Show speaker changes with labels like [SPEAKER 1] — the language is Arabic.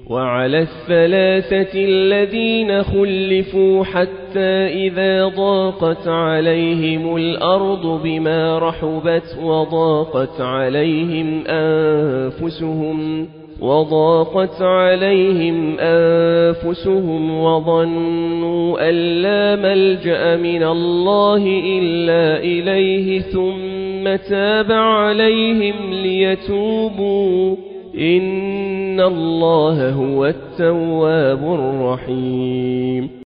[SPEAKER 1] وعلى الثلاثة الذين خلفوا حتى إذا ضاقت عليهم الأرض بما رحبت وضاقت عليهم أنفسهم وظنوا أن لا ملجأ من الله إلا إليه ثم تاب عليهم ليتوبوا إن الله هو التواب الرحيم.